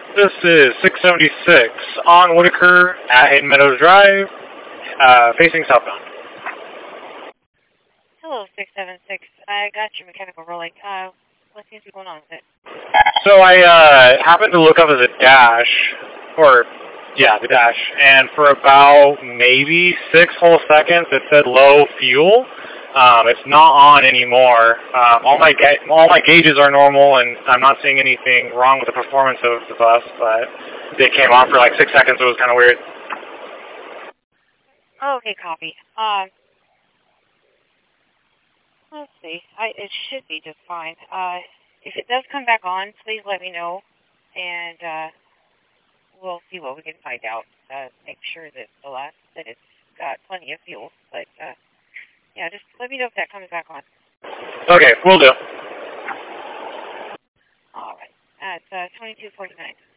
This is 676 on Whitaker at Hayden Meadows Drive, facing southbound. Hello, 676. I got your mechanical rolling. What seems to be going on with it? So I happened to look up at the dash, the dash, and for about maybe 6 whole seconds it said low fuel. It's not on anymore. All my gauges are normal, and I'm not seeing anything wrong with the performance of the bus, but they came on for like 6 seconds, so it was kind of weird. Oh, okay, copy. Let's see. It should be just fine. If it does come back on, please let me know, and we'll see what we can find out. Make sure that it's got plenty of fuel. But yeah, just let me know if that comes back on. Okay, will do. All right. At 22:49.